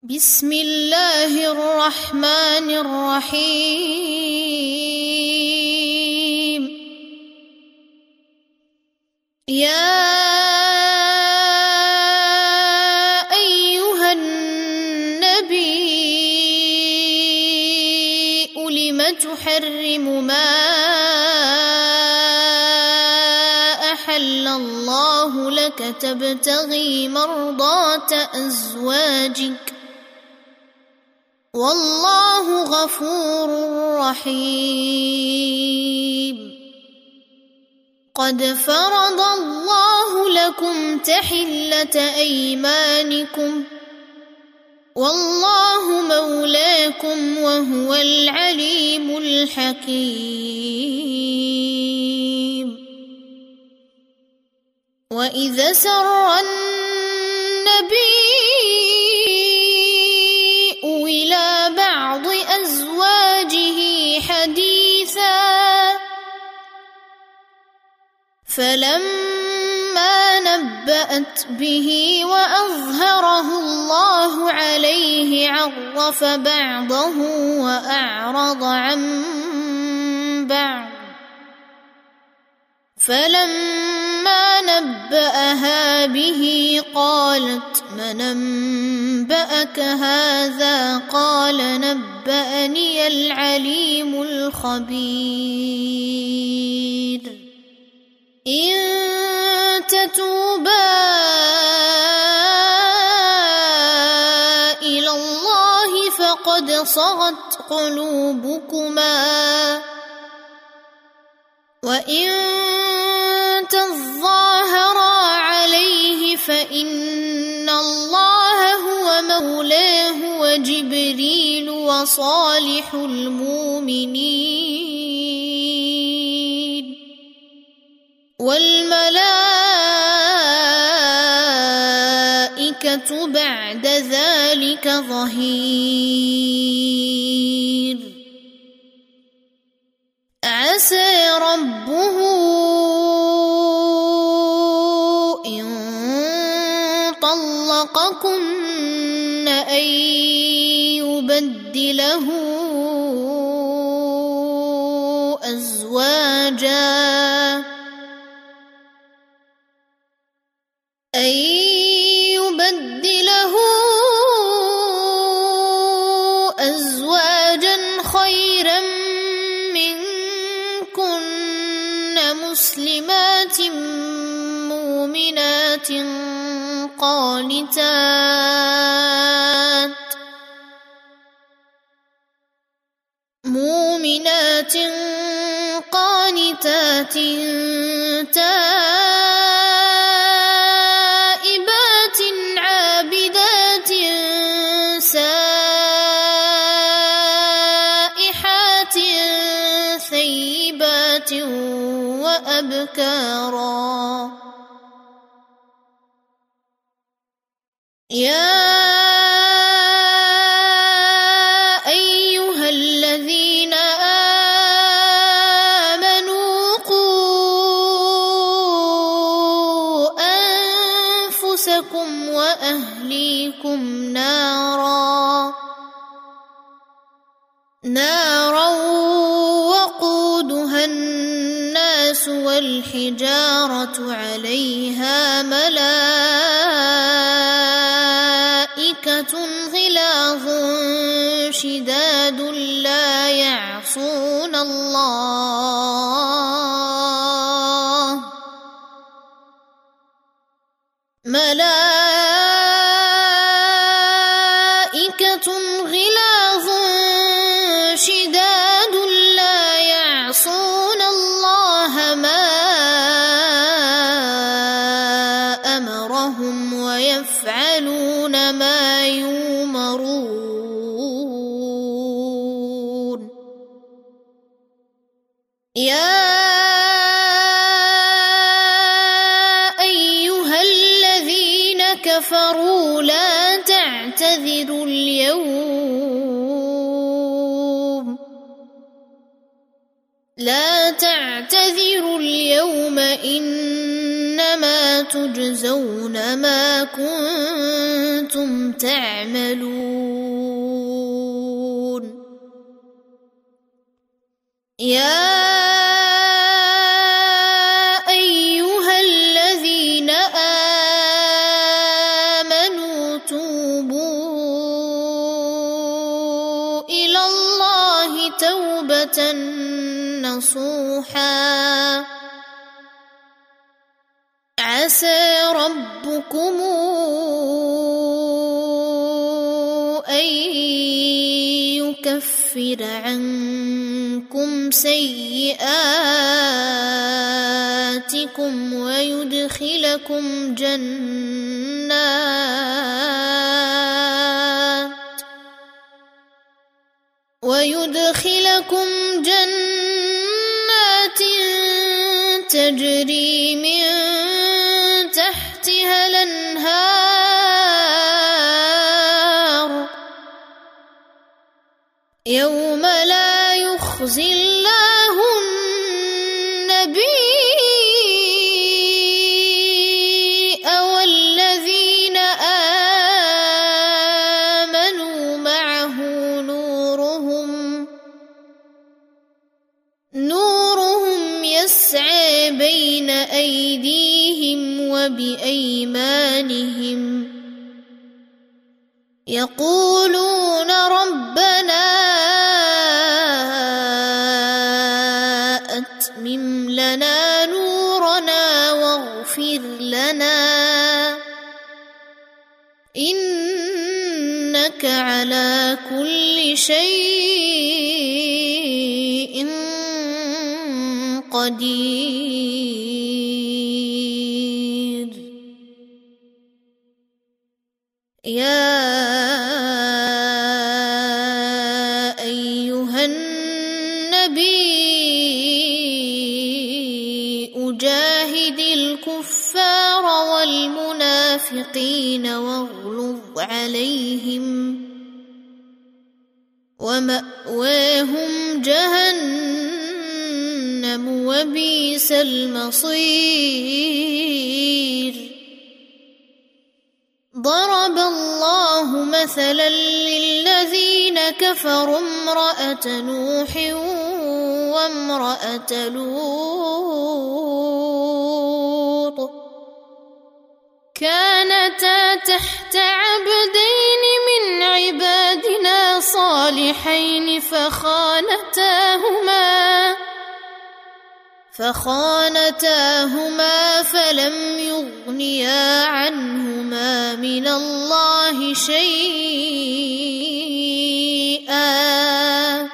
بسم الله الرحمن الرحيم. يا أيها النبي لم تحرم ما أحل الله لك تبتغي مرضات أزواجك والله غفور رحيم. قد فرض الله لكم تحلة أيمانكم والله مولاكم وهو العليم الحكيم. وإذا سر النبي إلى بعض أزواجه حديثا فلما نبأت به وأظهره الله عليه عرف بعضه وأعرض عن بعض. فلما نبأها به قالت من أنبأك هذا؟ قال نبأني العليم الخبير. إن تتوبا إلى الله فقد صغت قلوبكما وإن تظاهرا عليه فإن الله هو مولاه وجبريل وصالح المؤمنين والملائكة بعد ذلك ظهير. عسى ربه إن طلقكن أن يبدله أزواجا خيرا منكن مسلمات مؤمنات قانتات تائبات عابدات سائحات ثيبات وأبكارا. يا أيها الذين آمنوا قوا أنفسكم وأهليكم نارا وقودها الناس والحجارة عليها ملائكة غلاظ شداد لا يعصون الله ما أمرهم ويفعلون ما يؤمرون. يا أيها الذين كفروا لا تعتذروا اليوم إنما إنما تجزون ما كنتم تعملون. يا أيها الذين آمنوا توبوا إلى الله توبة نصوحا عسى ربكم أن يكفر عنكم سيئاتكم ويدخلكم جنات تجري من تحتها الأنهار يوم لا يخزي الله النبي والذين آمنوا معه نورهم يسعى بين أيديهم وبأيمانهم يقولون ربنا أتمم لنا نورنا واغفر لنا إنك على كل شيء قدير. يا أيها النبي جاهد الكفار والمنافقين واغلظ عليهم ومأواهم جهنم وبئس المصير. ضرب الله مثلا للذين كفروا امرأة نوح وامرأة لوط كانتا تحت عبدين من عبادنا صالحين فخانتاهما فلم يغنيا عنهما من الله شيئا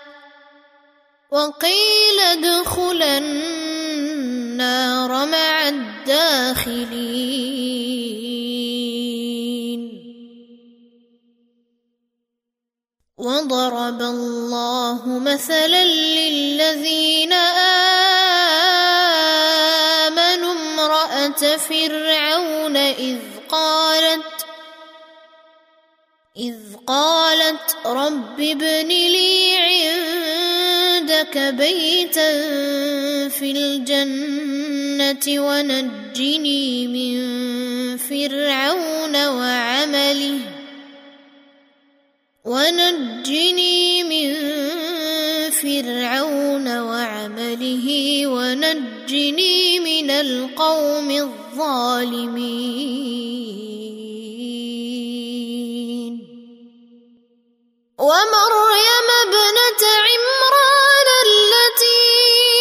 وقيل ادخلا النار مع الداخلين. وضرب الله مثلا للذين آمنوا امرأة فرعون إذ قالت رب ابن لي عندك بيتا في الجنة ونجني من فرعون وعمله ونجني من القوم الظالمين. ومريم ابنة عمران التي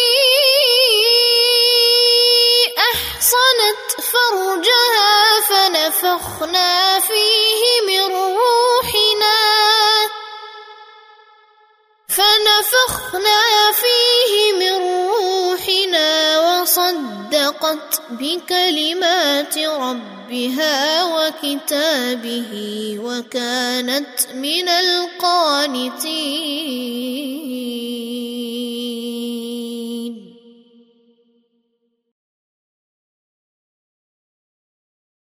أحصنت فرجها فنفخنا فيه من روحنا وصدقت بكلمات ربها وكتابه وكانت من القانتين.